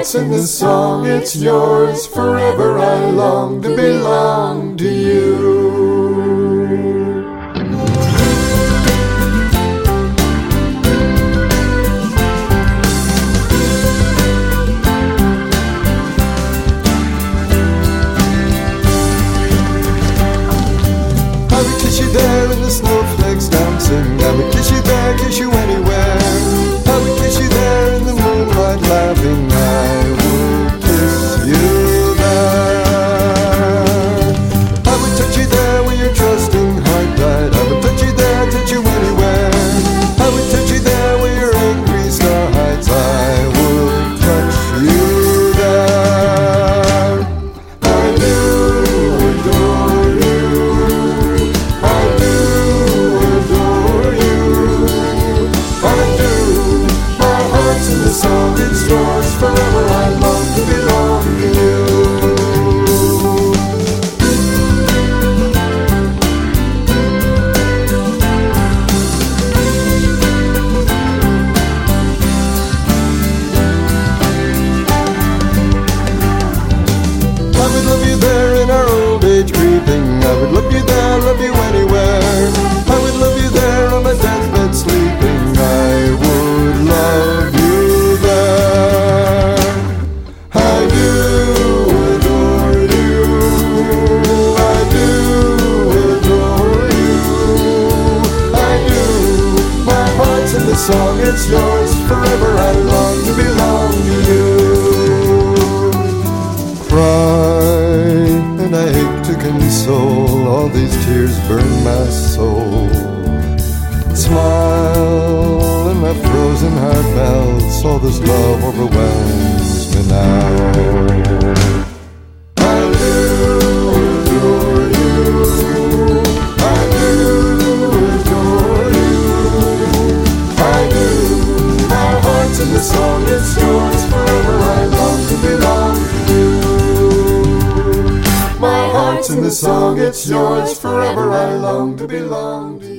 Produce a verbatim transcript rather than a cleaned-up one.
heart's in this song, it's yours forever. I long to belong to you. I would kiss you there in the snowflakes dancing. I would kiss you there, kiss you anywhere. I would kiss you there in the moonlight laughing. I would kiss you there. I would touch you there where your trusting heart died. I would touch you there, touch you anywhere. I would touch you there where your angry star hides. I would touch you there. I do adore you. I do adore you. I do. My heart's in the song, it's yours forever. I long to belong to you. I would love you there in our old age creeping. I would love you there, love you anywhere. I would love you there on my deathbed sleeping. I would love you there. I do adore you. I do adore you. I do. My heart's in the song, it's yours forever. I long to belong to you. Cry, and I hate to console. All these tears burn my soul. Smile, and my frozen heart melts. All this love overwhelms me now. I do adore you. I do adore you. I do. My heart's in the song, it's yours forever. I long to belong to you. My heart's in the song, it's yours forever. I long to belong to you.